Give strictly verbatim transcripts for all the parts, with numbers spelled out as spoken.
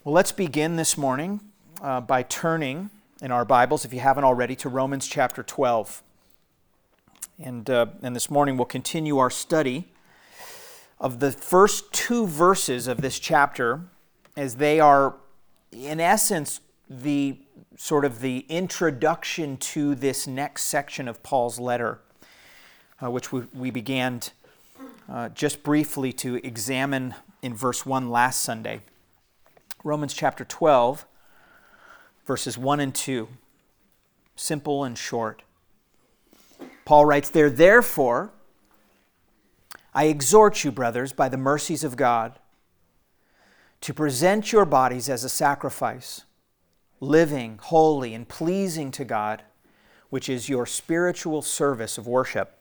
Well, let's begin this morning uh, by turning in our Bibles, if you haven't already, to Romans chapter twelve. And, uh, and this morning we'll continue our study of the first two verses of this chapter, as they are, in essence, the sort of the introduction to this next section of Paul's letter, uh, which we, we began uh, just briefly to examine in verse one last Sunday. Romans chapter twelve, verses one and two, simple and short. Paul writes there, "Therefore, I exhort you, brothers, by the mercies of God, to present your bodies as a sacrifice, living, holy, and pleasing to God, which is your spiritual service of worship.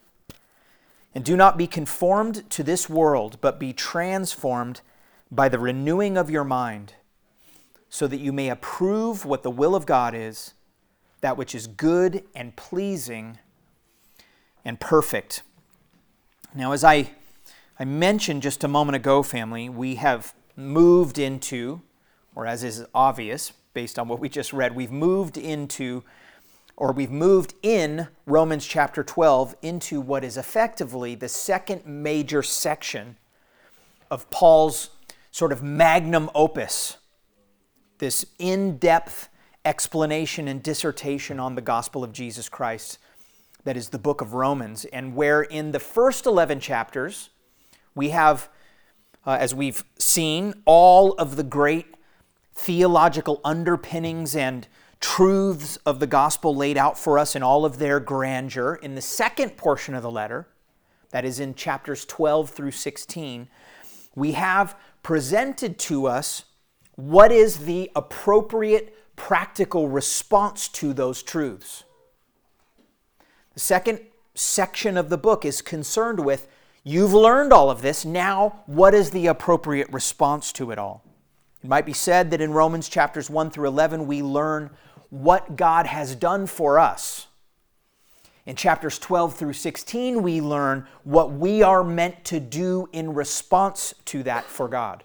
And do not be conformed to this world, but be transformed by the renewing of your mind, so that you may approve what the will of God is, that which is good and pleasing and perfect." Now, as I, I mentioned just a moment ago, family, we have moved into, or as is obvious based on what we just read, we've moved into, or we've moved in Romans chapter twelve into what is effectively the second major section of Paul's sort of magnum opus, this in-depth explanation and dissertation on the gospel of Jesus Christ that is the book of Romans, and where in the first eleven chapters we have, uh, as we've seen, all of the great theological underpinnings and truths of the gospel laid out for us in all of their grandeur. In the second portion of the letter, that is in chapters twelve through sixteen, we have presented to us what is the appropriate practical response to those truths. The second section of the book is concerned with, you've learned all of this, now what is the appropriate response to it all? It might be said that in Romans chapters one through eleven we learn what God has done for us. In chapters twelve through sixteen, we learn what we are meant to do in response to that for God.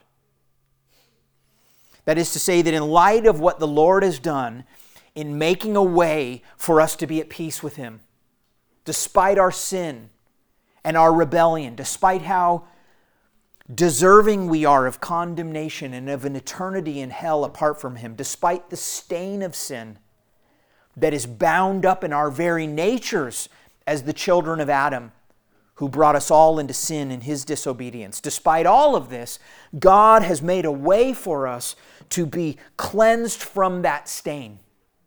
That is to say that in light of what the Lord has done in making a way for us to be at peace with Him, despite our sin and our rebellion, despite how deserving we are of condemnation and of an eternity in hell apart from Him, despite the stain of sin that is bound up in our very natures as the children of Adam, who brought us all into sin in his disobedience. Despite all of this, God has made a way for us to be cleansed from that stain,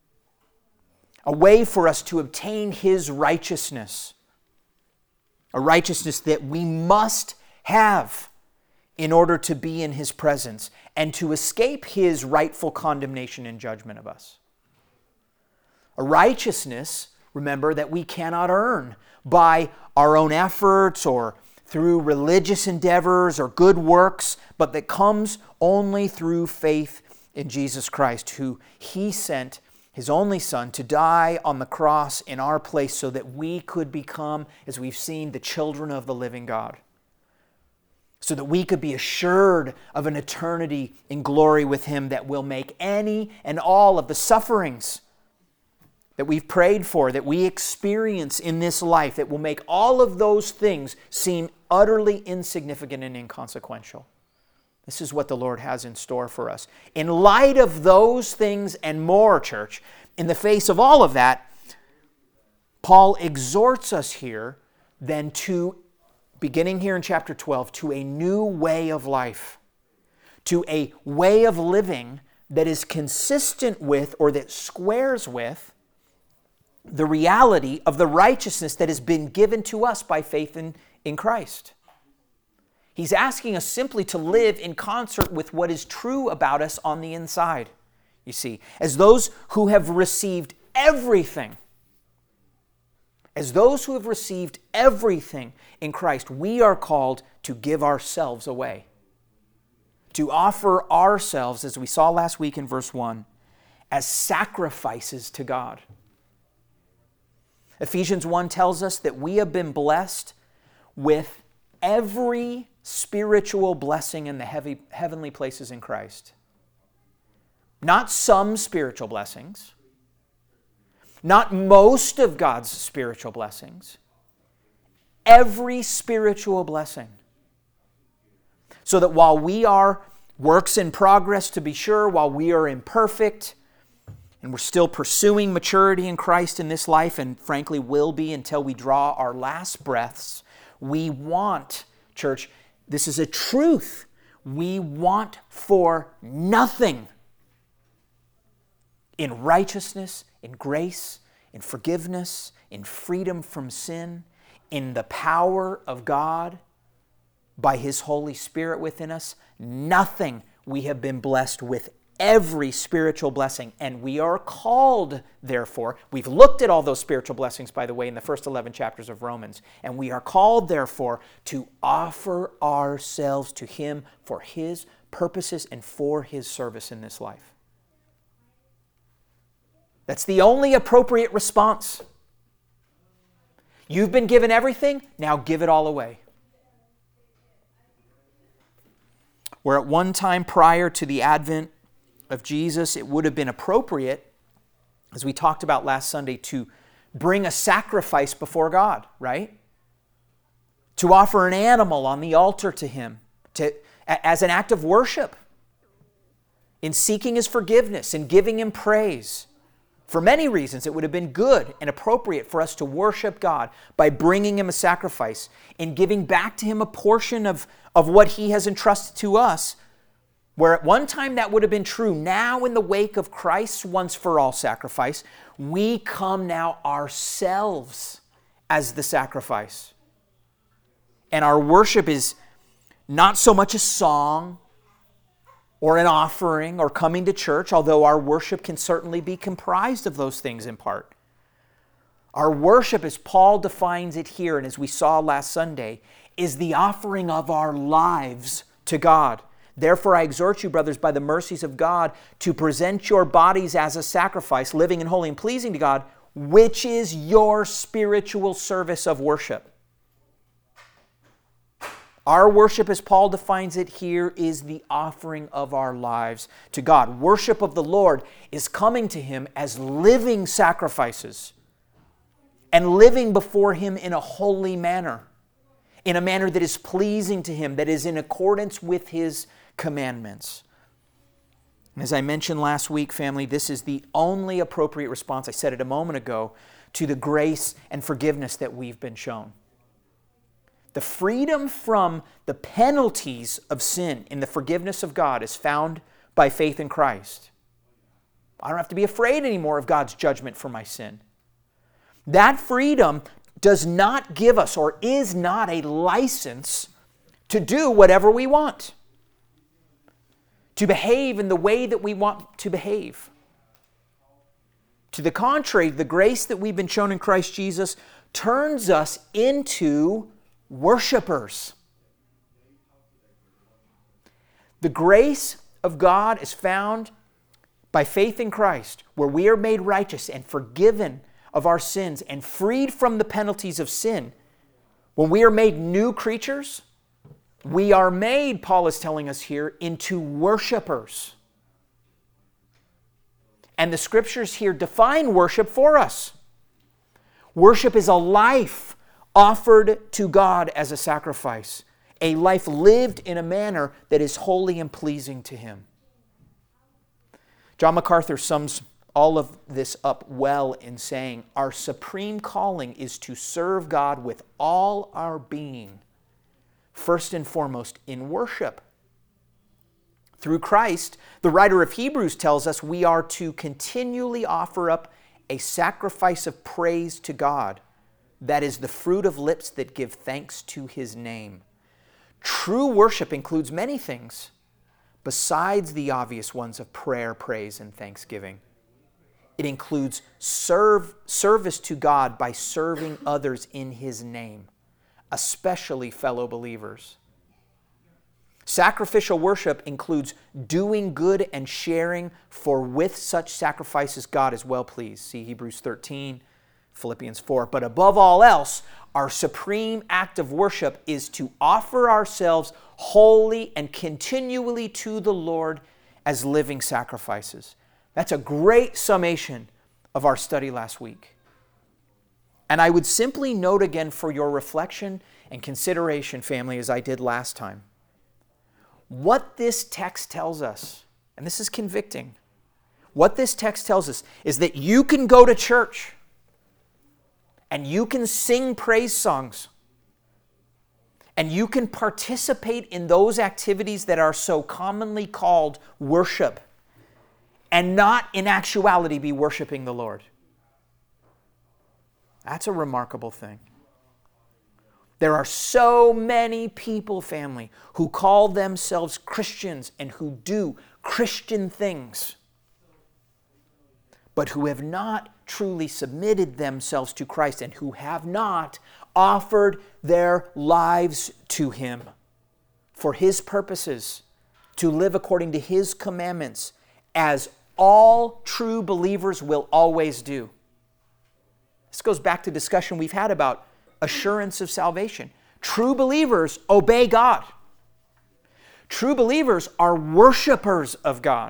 a way for us to obtain His righteousness, a righteousness that we must have in order to be in His presence and to escape His rightful condemnation and judgment of us. A righteousness, remember, that we cannot earn by our own efforts or through religious endeavors or good works, but that comes only through faith in Jesus Christ, who He sent His only Son to die on the cross in our place so that we could become, as we've seen, the children of the living God. So that we could be assured of an eternity in glory with Him that will make any and all of the sufferings that we've prayed for, that we experience in this life, that will make all of those things seem utterly insignificant and inconsequential. This is what the Lord has in store for us. In light of those things and more, church, in the face of all of that, Paul exhorts us here then to, beginning here in chapter twelve, to a new way of life, to a way of living that is consistent with, or that squares with, the reality of the righteousness that has been given to us by faith in, in Christ. He's asking us simply to live in concert with what is true about us on the inside, you see. As those who have received everything, as those who have received everything in Christ, we are called to give ourselves away, to offer ourselves, as we saw last week in verse one, as sacrifices to God. Ephesians one tells us that we have been blessed with every spiritual blessing in the heavy, heavenly places in Christ. Not some spiritual blessings. Not most of God's spiritual blessings. Every spiritual blessing. So that while we are works in progress, to be sure, while we are imperfect, and we're still pursuing maturity in Christ in this life, and frankly will be until we draw our last breaths, we want, church, this is a truth, we want for nothing in righteousness, in grace, in forgiveness, in freedom from sin, in the power of God by His Holy Spirit within us. Nothing we have been blessed with, every spiritual blessing, and we are called, therefore, we've looked at all those spiritual blessings, by the way, in the first eleven chapters of Romans, and we are called, therefore, to offer ourselves to Him for His purposes and for His service in this life. That's the only appropriate response. You've been given everything, now give it all away. Where at one time prior to the advent of Jesus, it would have been appropriate, as we talked about last Sunday, to bring a sacrifice before God, right? To offer an animal on the altar to Him to, as an act of worship, in seeking His forgiveness and giving Him praise. For many reasons, it would have been good and appropriate for us to worship God by bringing Him a sacrifice and giving back to Him a portion of, of what He has entrusted to us. Where at one time that would have been true, now in the wake of Christ's once-for-all sacrifice, we come now ourselves as the sacrifice. And our worship is not so much a song or an offering or coming to church, although our worship can certainly be comprised of those things in part. Our worship, as Paul defines it here, and as we saw last Sunday, is the offering of our lives to God. Therefore, I exhort you, brothers, by the mercies of God, to present your bodies as a sacrifice, living and holy and pleasing to God, which is your spiritual service of worship. Our worship, as Paul defines it here, is the offering of our lives to God. Worship of the Lord is coming to Him as living sacrifices and living before Him in a holy manner, in a manner that is pleasing to Him, that is in accordance with His commandments. And as I mentioned last week, family, this is the only appropriate response, I said it a moment ago, to the grace and forgiveness that we've been shown. The freedom from the penalties of sin in the forgiveness of God is found by faith in Christ. I don't have to be afraid anymore of God's judgment for my sin. That freedom does not give us, or is not a license to do whatever we want, to behave in the way that we want to behave. To the contrary, the grace that we've been shown in Christ Jesus turns us into worshipers. The grace of God is found by faith in Christ, where we are made righteous and forgiven of our sins and freed from the penalties of sin. When we are made new creatures, we are made, Paul is telling us here, into worshipers. And the Scriptures here define worship for us. Worship is a life offered to God as a sacrifice, a life lived in a manner that is holy and pleasing to Him. John MacArthur sums all of this up well in saying, our supreme calling is to serve God with all our being, first and foremost in worship. Through Christ, the writer of Hebrews tells us we are to continually offer up a sacrifice of praise to God. That is the fruit of lips that give thanks to His name. True worship includes many things besides the obvious ones of prayer, praise, and thanksgiving. It includes serve, service to God by serving others in His name, especially fellow believers. Sacrificial worship includes doing good and sharing, for with such sacrifices God is well pleased. See Hebrews thirteen, Philippians four. But above all else, our supreme act of worship is to offer ourselves wholly and continually to the Lord as living sacrifices. That's a great summation of our study last week. And I would simply note again for your reflection and consideration, family, as I did last time, what this text tells us, and this is convicting, what this text tells us is that you can go to church and you can sing praise songs and you can participate in those activities that are so commonly called worship and not in actuality be worshiping the Lord. That's a remarkable thing. There are so many people, family, who call themselves Christians and who do Christian things, but who have not truly submitted themselves to Christ and who have not offered their lives to Him for His purposes, to live according to His commandments, as all true believers will always do. This goes back to discussion we've had about assurance of salvation. True believers obey God. True believers are worshipers of God.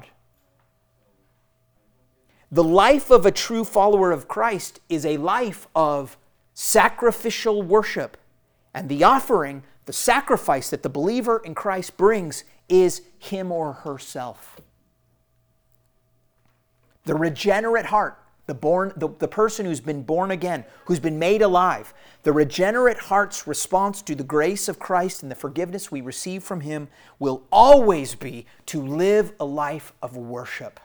The life of a true follower of Christ is a life of sacrificial worship. And the offering, the sacrifice that the believer in Christ brings is him or herself. The regenerate heart, the, born, the, the person who's been born again, who's been made alive, the regenerate heart's response to the grace of Christ and the forgiveness we receive from Him will always be to live a life of worship.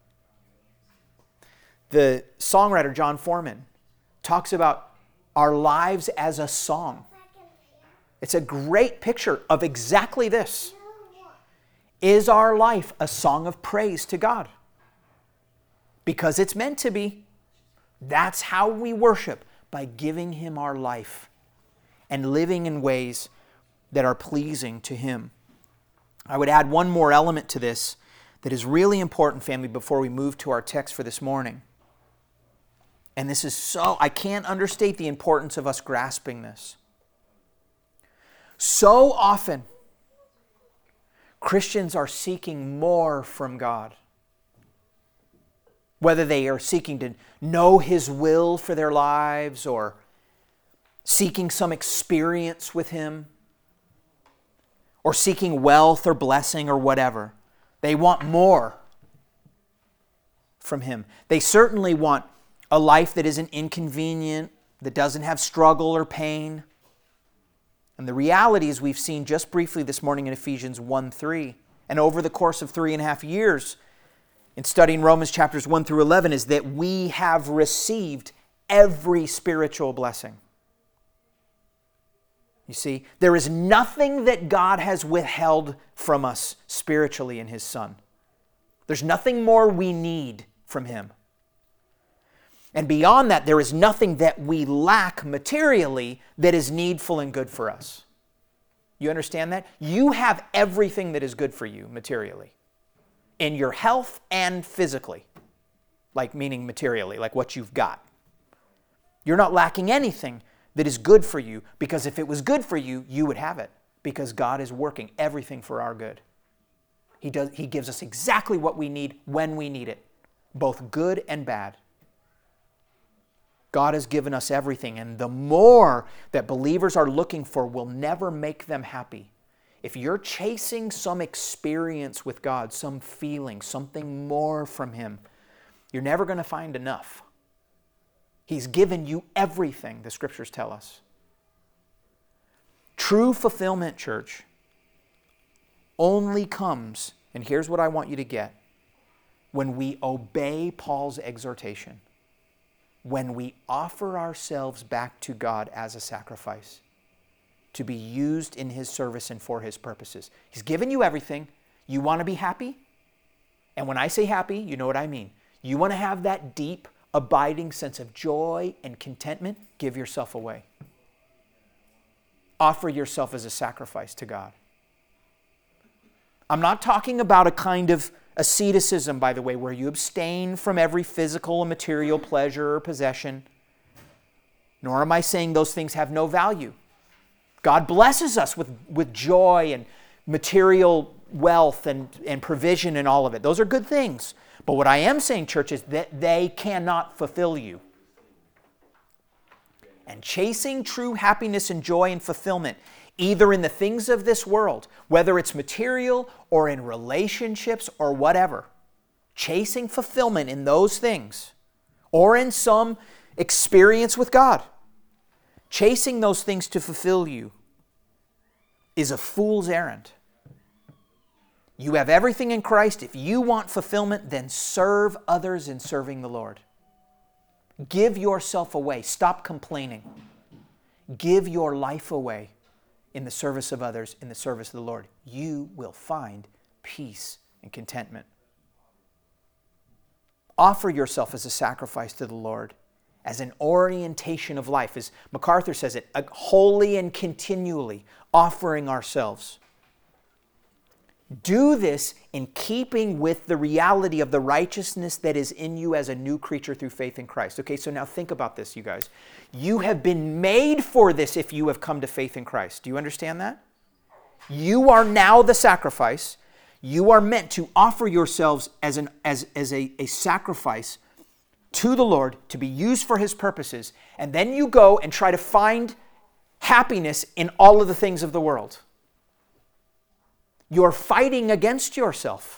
The songwriter John Foreman talks about our lives as a song. It's a great picture of exactly this. Is our life a song of praise to God? Because it's meant to be. That's how we worship, by giving Him our life and living in ways that are pleasing to Him. I would add one more element to this that is really important, family, before we move to our text for this morning. And this is so, I can't understate the importance of us grasping this. So often, Christians are seeking more from God. Whether they are seeking to know His will for their lives or seeking some experience with Him or seeking wealth or blessing or whatever. They want more from Him. They certainly want a life that isn't inconvenient, that doesn't have struggle or pain. And the reality, as we've seen just briefly this morning in Ephesians one three, and over the course of three and a half years, in studying Romans chapters one through eleven, is that we have received every spiritual blessing. You see, there is nothing that God has withheld from us spiritually in His Son. There's nothing more we need from Him. And beyond that, there is nothing that we lack materially that is needful and good for us. You understand that? You have everything that is good for you materially. In your health and physically, like meaning materially, like what you've got. You're not lacking anything that is good for you, because if it was good for you, you would have it, because God is working everything for our good. He does. He gives us exactly what we need when we need it, both good and bad. God has given us everything, and the more that believers are looking for will never make them happy. If you're chasing some experience with God, some feeling, something more from Him, you're never going to find enough. He's given you everything, the Scriptures tell us. True fulfillment, church, only comes, and here's what I want you to get, when we obey Paul's exhortation, when we offer ourselves back to God as a sacrifice, to be used in His service and for His purposes. He's given you everything. You want to be happy? And when I say happy, you know what I mean. You want to have that deep, abiding sense of joy and contentment? Give yourself away. Offer yourself as a sacrifice to God. I'm not talking about a kind of asceticism, by the way, where you abstain from every physical and material pleasure or possession. Nor am I saying those things have no value. God blesses us with, with joy and material wealth and, and provision and all of it. Those are good things. But what I am saying, church, is that they cannot fulfill you. And chasing true happiness and joy and fulfillment, either in the things of this world, whether it's material or in relationships or whatever, chasing fulfillment in those things, or in some experience with God, chasing those things to fulfill you is a fool's errand. You have everything in Christ. If you want fulfillment, then serve others in serving the Lord. Give yourself away. Stop complaining. Give your life away in the service of others, in the service of the Lord. You will find peace and contentment. Offer yourself as a sacrifice to the Lord, as an orientation of life. As MacArthur says it, wholly and continually offering ourselves. Do this in keeping with the reality of the righteousness that is in you as a new creature through faith in Christ. Okay, so now think about this, you guys. You have been made for this if you have come to faith in Christ. Do you understand that? You are now the sacrifice. You are meant to offer yourselves as, an, as, as a, a sacrifice to the Lord to be used for His purposes. And then you go and try to find happiness in all of the things of the world. You're fighting against yourself.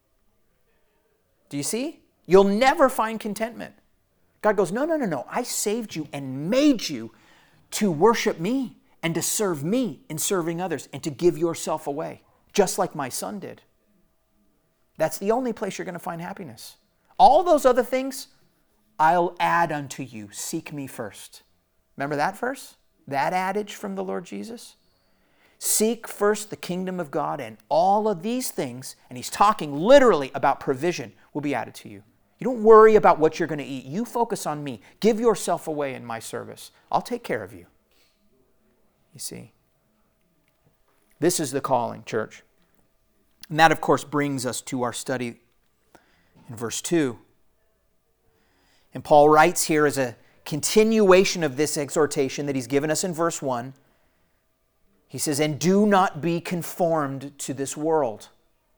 Do you see? You'll never find contentment. God goes, no, no, no, no. I saved you and made you to worship me and to serve me in serving others and to give yourself away, just like my Son did. That's the only place you're going to find happiness. All those other things, I'll add unto you. Seek me first. Remember that verse? That adage from the Lord Jesus? Seek first the kingdom of God, and all of these things, and He's talking literally about provision, will be added to you. You don't worry about what you're going to eat. You focus on me. Give yourself away in my service. I'll take care of you. You see? This is the calling, church. And that, of course, brings us to our study in verse two. And Paul writes here as a continuation of this exhortation that he's given us in verse one. He says, and do not be conformed to this world.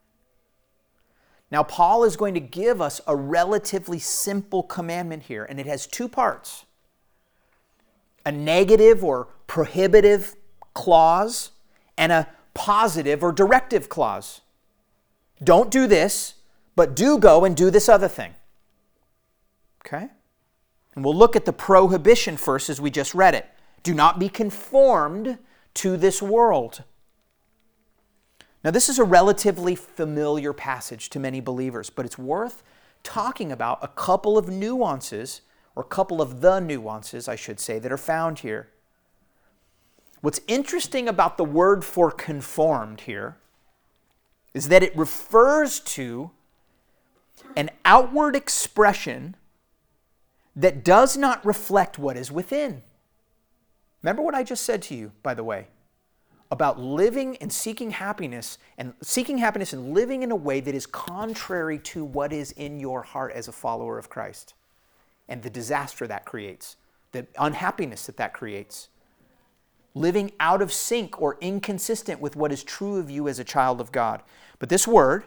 Now, Paul is going to give us a relatively simple commandment here, and it has two parts. A negative or prohibitive clause and a positive or directive clause. Don't do this, but do go and do this other thing. Okay? And we'll look at the prohibition first as we just read it. Do not be conformed to this world. Now, this is a relatively familiar passage to many believers, but it's worth talking about a couple of nuances, or a couple of the nuances, I should say, that are found here. What's interesting about the word for conformed here is that it refers to an outward expression that does not reflect what is within. Remember what I just said to you, by the way, about living and seeking happiness, and seeking happiness and living in a way that is contrary to what is in your heart as a follower of Christ, and the disaster that creates, the unhappiness that that creates. Living out of sync or inconsistent with what is true of you as a child of God. But this word,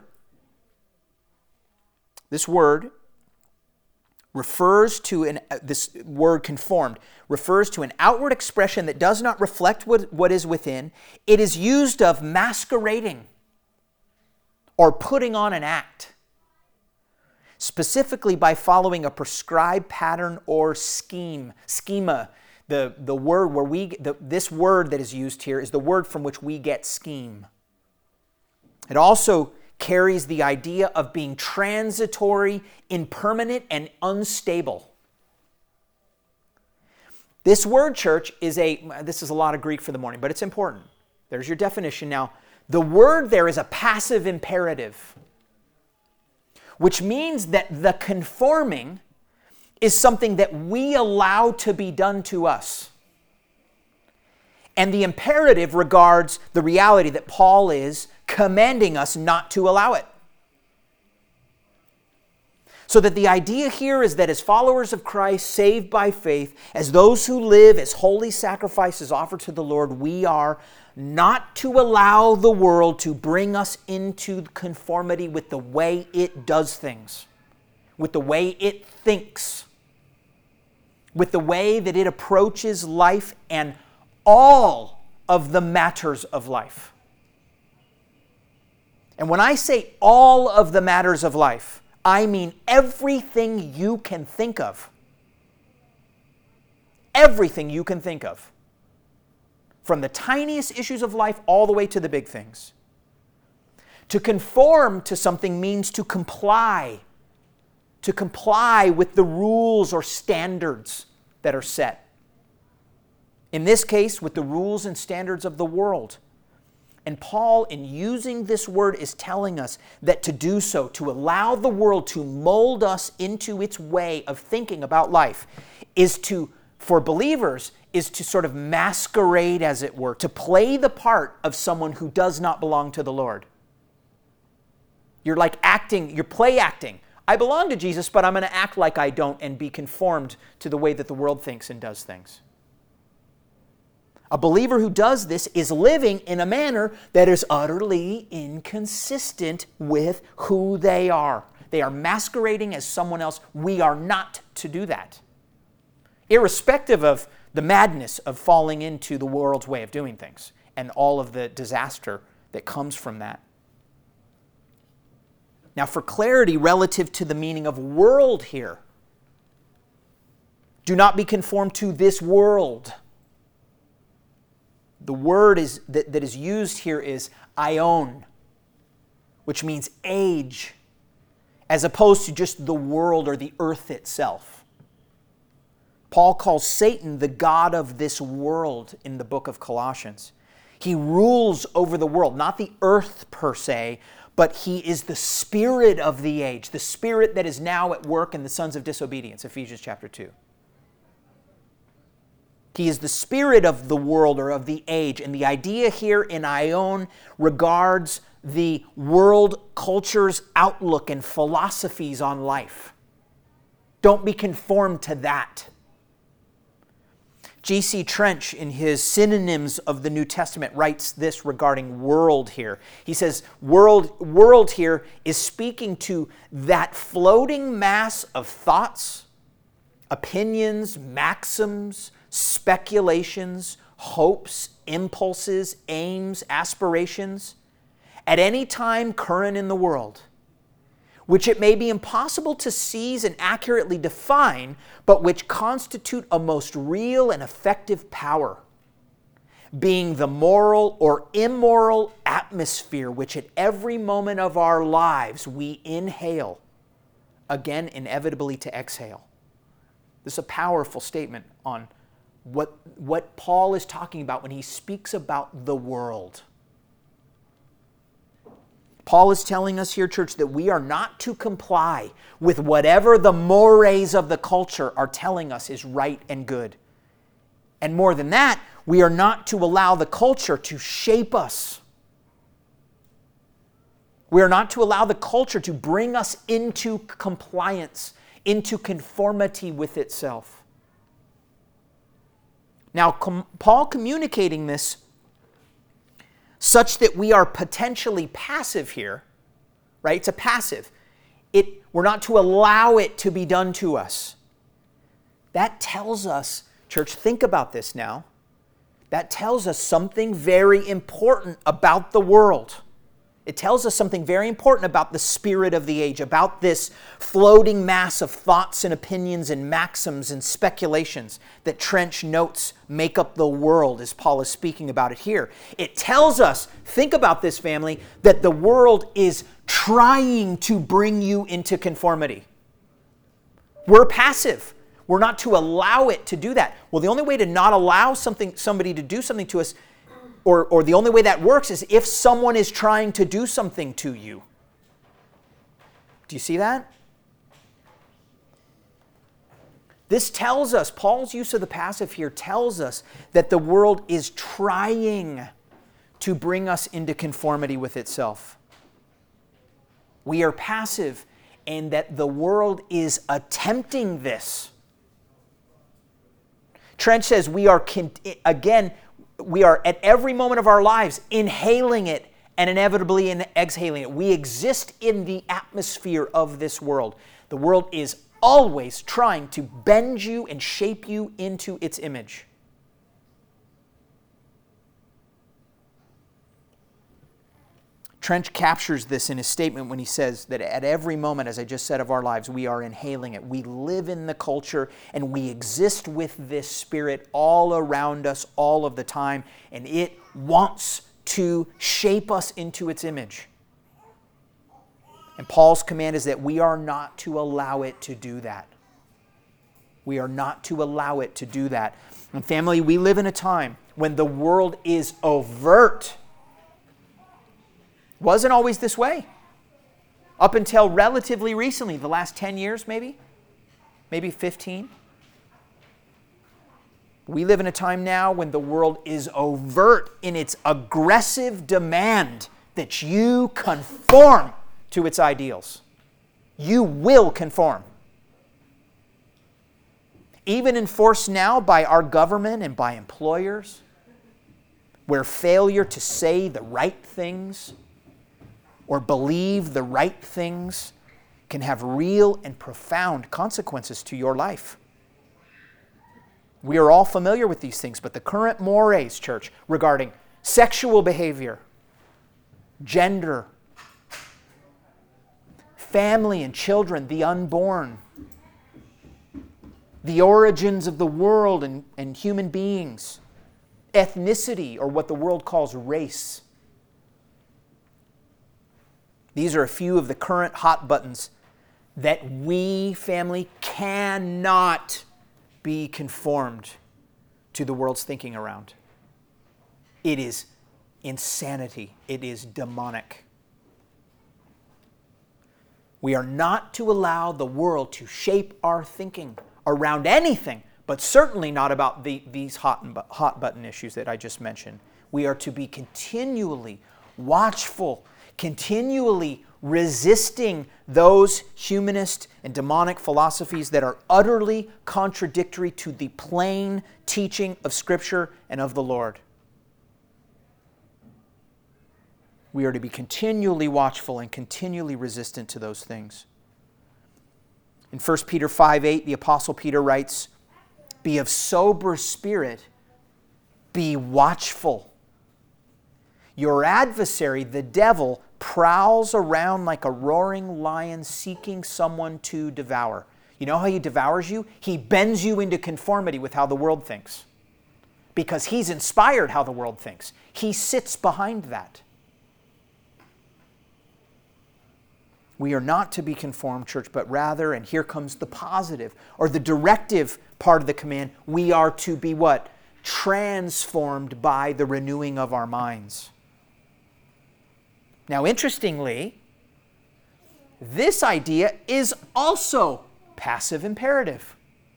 this word refers to an, uh, this word conformed, refers to an outward expression that does not reflect what, what is within. It is used of masquerading or putting on an act, specifically by following a prescribed pattern or scheme, schema. The, the word where we, the, this word that is used here is the word from which we get scheme. It also carries the idea of being transitory, impermanent, and unstable. This word, church, is a, this is a lot of Greek for the morning, but it's important. There's your definition. Now, the word there is a passive imperative, which means that the conforming is something that we allow to be done to us. And the imperative regards the reality that Paul is commanding us not to allow it. So that the idea here is that as followers of Christ, saved by faith, as those who live as holy sacrifices offered to the Lord, we are not to allow the world to bring us into conformity with the way it does things, with the way it thinks, with the way that it approaches life and all of the matters of life. And when I say all of the matters of life, I mean everything you can think of. Everything you can think of. From the tiniest issues of life all the way to the big things. To conform to something means to comply. To comply with the rules or standards that are set. In this case, with the rules and standards of the world. And Paul, in using this word, is telling us that to do so, to allow the world to mold us into its way of thinking about life, is to, for believers, is to sort of masquerade, as it were, to play the part of someone who does not belong to the Lord. You're like acting, you're play acting. I belong to Jesus, but I'm going to act like I don't and be conformed to the way that the world thinks and does things. A believer who does this is living in a manner that is utterly inconsistent with who they are. They are masquerading as someone else. We are not to do that. Irrespective of the madness of falling into the world's way of doing things and all of the disaster that comes from that. Now, for clarity relative to the meaning of world here, do not be conformed to this world. The word is, that, that is used here is aion, which means age, as opposed to just the world or the earth itself. Paul calls Satan the god of this world in the book of Colossians. He rules over the world, not the earth per se, but he is the spirit of the age, the spirit that is now at work in the sons of disobedience, Ephesians chapter two. He is the spirit of the world or of the age. And the idea here in aion regards the world culture's outlook and philosophies on life. Don't be conformed to that. G C Trench, in his Synonyms of the New Testament, writes this regarding world here. He says, world, world here is speaking to that floating mass of thoughts, opinions, maxims, speculations, hopes, impulses, aims, aspirations, at any time current in the world, which it may be impossible to seize and accurately define, but which constitute a most real and effective power, being the moral or immoral atmosphere which at every moment of our lives we inhale, again inevitably to exhale. This is a powerful statement on What, what Paul is talking about when he speaks about the world. Paul is telling us here, church, that we are not to comply with whatever the mores of the culture are telling us is right and good. And more than that, we are not to allow the culture to shape us. We are not to allow the culture to bring us into compliance, into conformity with itself. Now, com- Paul communicating this such that we are potentially passive here, right? It's a passive. It, we're not to allow it to be done to us. That tells us, church, think about this now. That tells us something very important about the world. It tells us something very important about the spirit of the age, about this floating mass of thoughts and opinions and maxims and speculations that Trench notes make up the world as Paul is speaking about it here. It tells us, think about this, family, that the world is trying to bring you into conformity. We're passive. We're not to allow it to do that. Well, the only way to not allow something, somebody to do something to us Or, or the only way that works is if someone is trying to do something to you. Do you see that? This tells us, Paul's use of the passive here tells us that the world is trying to bring us into conformity with itself. We are passive, and that the world is attempting this. Trench says we are, again, we are at every moment of our lives inhaling it and inevitably in exhaling it. We exist in the atmosphere of this world. The world is always trying to bend you and shape you into its image. Trench captures this in his statement when he says that at every moment, as I just said, of our lives, we are inhaling it. We live in the culture and we exist with this spirit all around us all of the time, and it wants to shape us into its image. And Paul's command is that we are not to allow it to do that. We are not to allow it to do that. And family, we live in a time when the world is overt. Wasn't always this way. Up until relatively recently, the last ten years maybe, maybe fifteen. We live in a time now when the world is overt in its aggressive demand that you conform to its ideals. You will conform. Even enforced now by our government and by employers, where failure to say the right things or believe the right things can have real and profound consequences to your life. We are all familiar with these things, but the current mores, church, regarding sexual behavior, gender, family and children, the unborn, the origins of the world and, and human beings, ethnicity, or what the world calls race. These are a few of the current hot buttons that we, family, cannot be conformed to the world's thinking around. It is insanity. It is demonic. We are not to allow the world to shape our thinking around anything, but certainly not about the, these hot, and, hot button issues that I just mentioned. We are to be continually watchful, continually resisting those humanist and demonic philosophies that are utterly contradictory to the plain teaching of Scripture and of the Lord. We are to be continually watchful and continually resistant to those things. In First Peter five eight, the Apostle Peter writes, "Be of sober spirit, be watchful. Your adversary, the devil, prowls around like a roaring lion seeking someone to devour." You know how he devours you? He bends you into conformity with how the world thinks. Because he's inspired how the world thinks. He sits behind that. We are not to be conformed, church, but rather, and here comes the positive, or the directive part of the command, we are to be what? Transformed by the renewing of our minds. Now, interestingly, this idea is also passive imperative.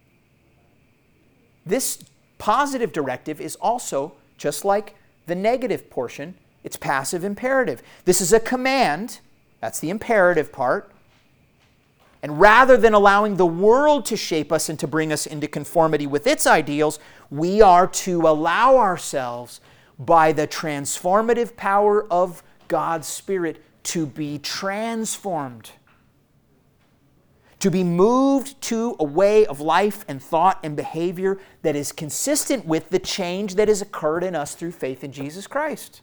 This positive directive is also, just like the negative portion, it's passive imperative. This is a command, that's the imperative part. And rather than allowing the world to shape us and to bring us into conformity with its ideals, we are to allow ourselves, by the transformative power of God's Spirit, to be transformed, to be moved to a way of life and thought and behavior that is consistent with the change that has occurred in us through faith in Jesus Christ.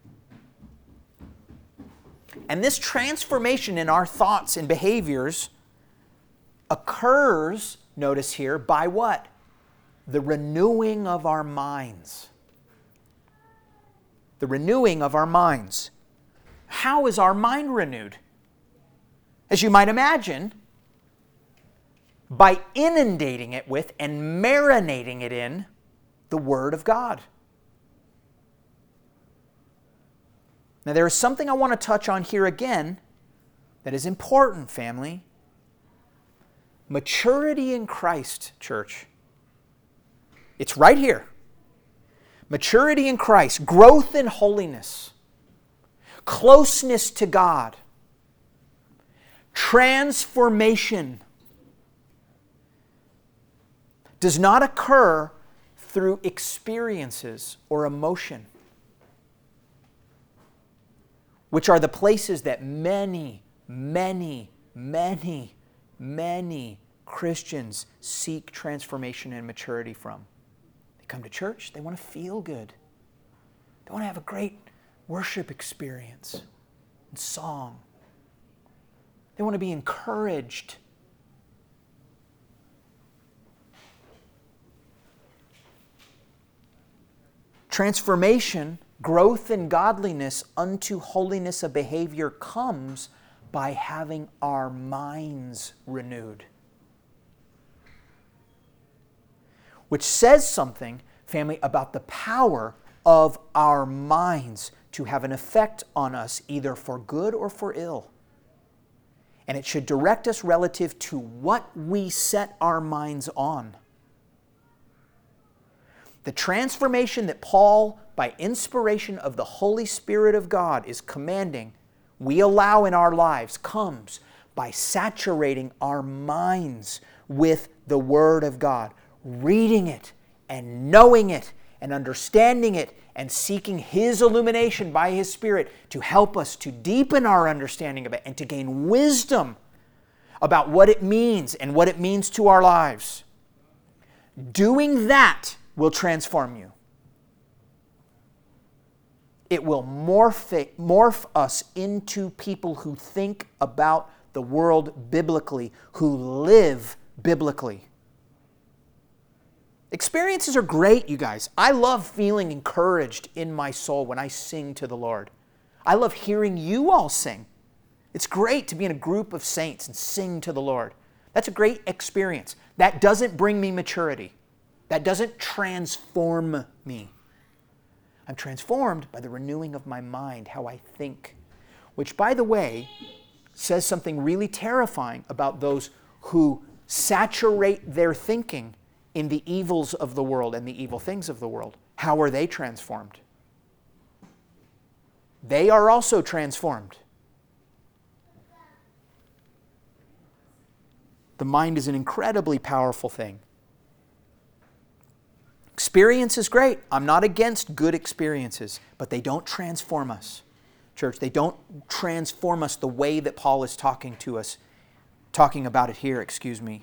And this transformation in our thoughts and behaviors occurs, notice here, by what? The renewing of our minds. The renewing of our minds. How is our mind renewed? As you might imagine, by inundating it with and marinating it in the Word of God. Now, there is something I want to touch on here again that is important, family. Maturity in Christ, church. It's right here. Maturity in Christ, growth in holiness, closeness to God, transformation does not occur through experiences or emotion, which are the places that many, many, many, many Christians seek transformation and maturity from. They come to church, they want to feel good. They want to have a great worship experience and song. They want to be encouraged. Transformation, growth in godliness unto holiness of behavior comes by having our minds renewed. Which says something, family, about the power of our minds to have an effect on us, either for good or for ill. And it should direct us relative to what we set our minds on. The transformation that Paul, by inspiration of the Holy Spirit of God, is commanding we allow in our lives comes by saturating our minds with the Word of God, reading it and knowing it and understanding it and seeking His illumination by His Spirit to help us to deepen our understanding of it and to gain wisdom about what it means and what it means to our lives. Doing that will transform you. It will morph, it, morph us into people who think about the world biblically, who live biblically. Experiences are great, you guys. I love feeling encouraged in my soul when I sing to the Lord. I love hearing you all sing. It's great to be in a group of saints and sing to the Lord. That's a great experience. That doesn't bring me maturity. That doesn't transform me. I'm transformed by the renewing of my mind, how I think. Which, by the way, says something really terrifying about those who saturate their thinking in the evils of the world and the evil things of the world. How are they transformed? They are also transformed. The mind is an incredibly powerful thing. Experience is great. I'm not against good experiences, but they don't transform us. Church, they don't transform us the way that Paul is talking to us, talking about it here, excuse me.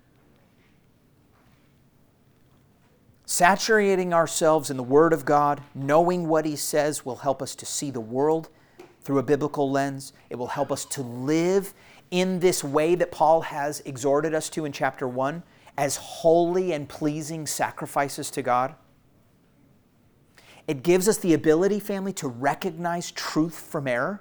Saturating ourselves in the Word of God, knowing what He says will help us to see the world through a biblical lens. It will help us to live in this way that Paul has exhorted us to in chapter one, as holy and pleasing sacrifices to God. It gives us the ability, family, to recognize truth from error.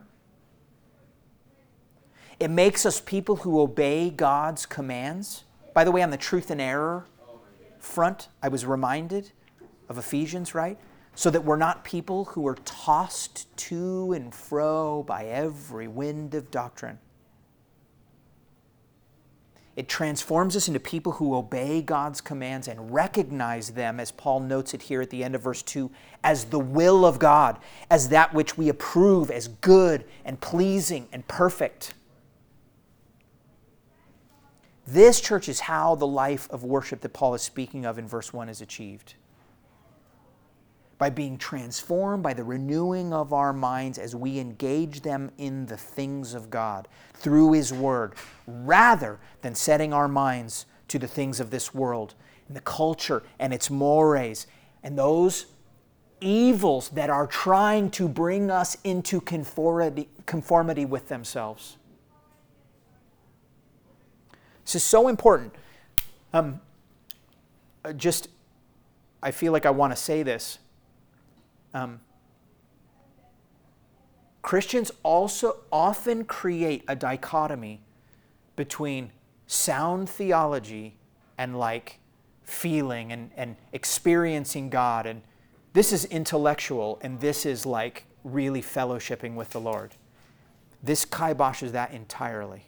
It makes us people who obey God's commands. By the way, on the truth and error front, I was reminded of Ephesians, right? So that we're not people who are tossed to and fro by every wind of doctrine. It transforms us into people who obey God's commands and recognize them, as Paul notes it here at the end of verse two, as the will of God, as that which we approve as good and pleasing and perfect. This, church, is how the life of worship that Paul is speaking of in verse one is achieved. By being transformed by the renewing of our minds as we engage them in the things of God through His Word, rather than setting our minds to the things of this world, and the culture and its mores, and those evils that are trying to bring us into conformity, conformity with themselves. This is so important. Um, just, I feel like I want to say this. Um, Christians also often create a dichotomy between sound theology and like feeling and, and experiencing God. And this is intellectual and this is like really fellowshipping with the Lord. This kiboshes that entirely.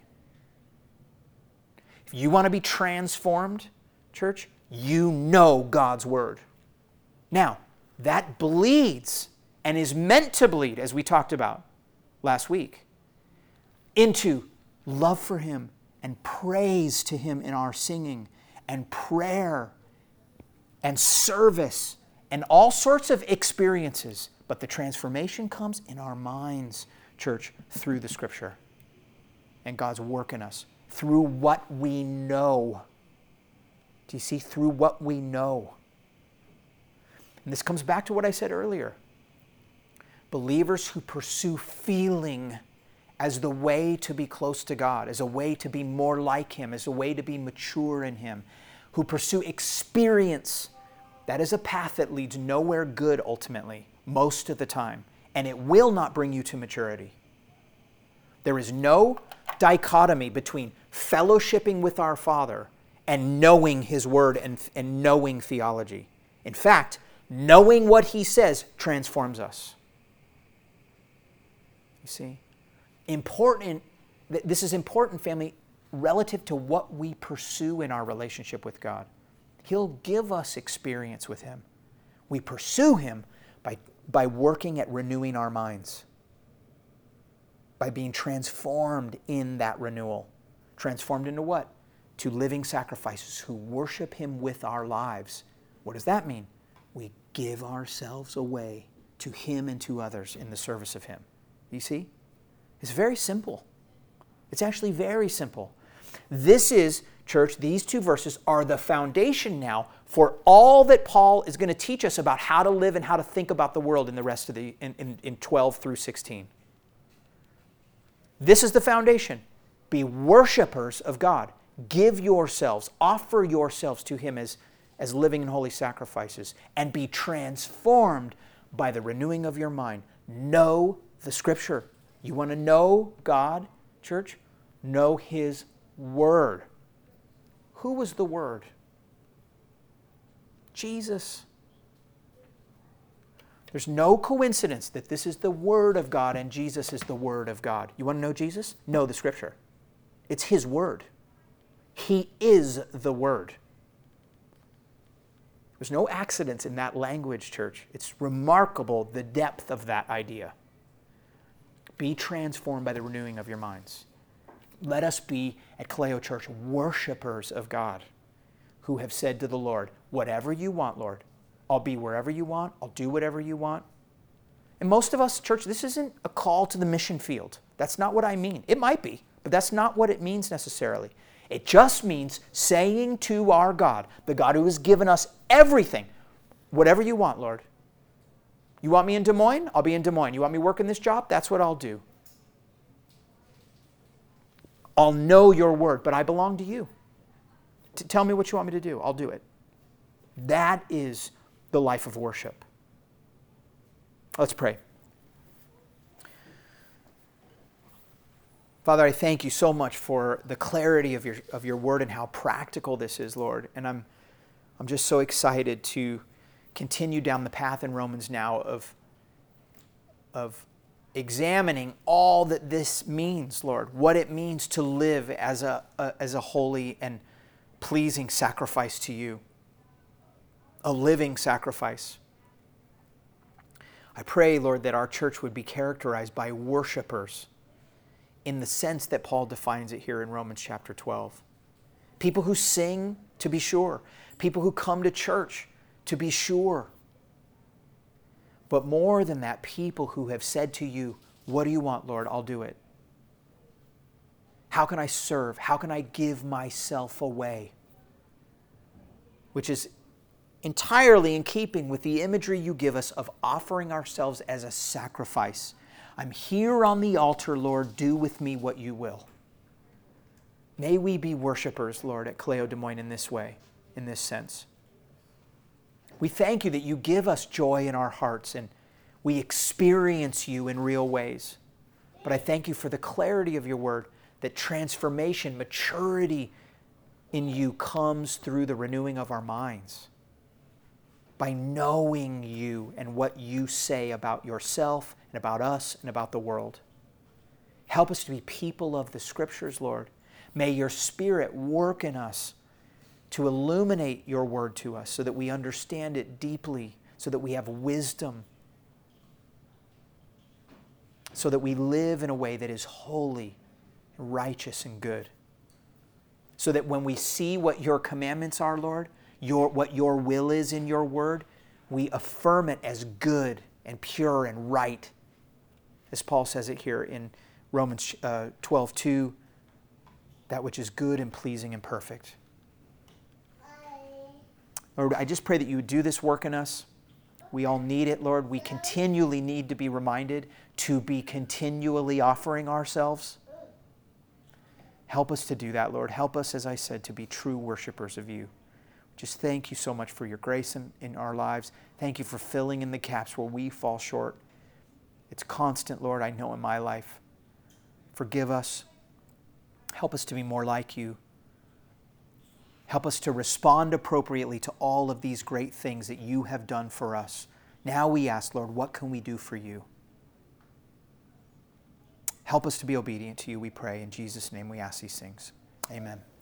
If you want to be transformed, church, you know God's Word. Now, that bleeds and is meant to bleed, as we talked about last week, into love for Him and praise to Him in our singing and prayer and service and all sorts of experiences. But the transformation comes in our minds, church, through the Scripture. And God's work in us through what we know. Do you see? Through what we know. And this comes back to what I said earlier. Believers who pursue feeling as the way to be close to God, as a way to be more like Him, as a way to be mature in Him, who pursue experience, that is a path that leads nowhere good ultimately, most of the time, and it will not bring you to maturity. There is no dichotomy between fellowshipping with our Father and knowing His Word and, and knowing theology. In fact, knowing what He says transforms us. You see? Important, this is important, family, relative to what we pursue in our relationship with God. He'll give us experience with Him. We pursue Him by, by working at renewing our minds, by being transformed in that renewal. Transformed into what? To living sacrifices who worship Him with our lives. What does that mean? We give ourselves away to Him and to others in the service of Him. You see? It's very simple. It's actually very simple. This is, church, these two verses are the foundation now for all that Paul is going to teach us about how to live and how to think about the world in the rest of the, in, in, in twelve through sixteen. This is the foundation. Be worshipers of God. Give yourselves, offer yourselves to Him as, as living and holy sacrifices, and be transformed by the renewing of your mind. Know the Scripture. You want to know God, church? Know His Word. Who was the Word? Jesus. There's no coincidence that this is the Word of God and Jesus is the Word of God. You want to know Jesus? Know the Scripture. It's His Word. He is the Word. There's no accidents in that language, church. It's remarkable the depth of that idea. Be transformed by the renewing of your minds. Let us be, at Kaleo Church, worshipers of God who have said to the Lord, whatever you want, Lord, I'll be wherever you want, I'll do whatever you want. And most of us, church, this isn't a call to the mission field. That's not what I mean. It might be, but that's not what it means necessarily. It just means saying to our God, the God who has given us everything, whatever you want, Lord. You want me in Des Moines? I'll be in Des Moines. You want me working this job? That's what I'll do. I'll know your word, but I belong to you. T- tell me what you want me to do. I'll do it. That is the life of worship. Let's pray. Father, I thank you so much for the clarity of your of your word and how practical this is, Lord. And I'm I'm just so excited to continue down the path in Romans now of, of examining all that this means, Lord, what it means to live as a, a as a holy and pleasing sacrifice to you, a living sacrifice. I pray, Lord, that our church would be characterized by worshipers in the sense that Paul defines it here in Romans chapter twelve. People who sing, to be sure. People who come to church, to be sure. But more than that, people who have said to you, what do you want, Lord? I'll do it. How can I serve? How can I give myself away? Which is entirely in keeping with the imagery you give us of offering ourselves as a sacrifice. I'm here on the altar, Lord. Do with me what you will. May we be worshipers, Lord, at Kaleo Des Moines in this way, in this sense. We thank you that you give us joy in our hearts and we experience you in real ways. But I thank you for the clarity of your word, that transformation, maturity in you comes through the renewing of our minds. By knowing you and what you say about yourself and about us and about the world. Help us to be people of the Scriptures, Lord. May your Spirit work in us to illuminate your word to us so that we understand it deeply, so that we have wisdom, so that we live in a way that is holy, righteous, and good. So that when we see what your commandments are, Lord, your, what your will is in your word, we affirm it as good and pure and right. As Paul says it here in Romans uh, twelve two, that which is good and pleasing and perfect. Lord, I just pray that you would do this work in us. We all need it, Lord. We continually need to be reminded to be continually offering ourselves. Help us to do that, Lord. Help us, as I said, to be true worshipers of you. Just thank you so much for your grace in, in our lives. Thank you for filling in the gaps where we fall short. It's constant, Lord, I know in my life. Forgive us. Help us to be more like you. Help us to respond appropriately to all of these great things that you have done for us. Now we ask, Lord, what can we do for you? Help us to be obedient to you, we pray. In Jesus' name we ask these things. Amen.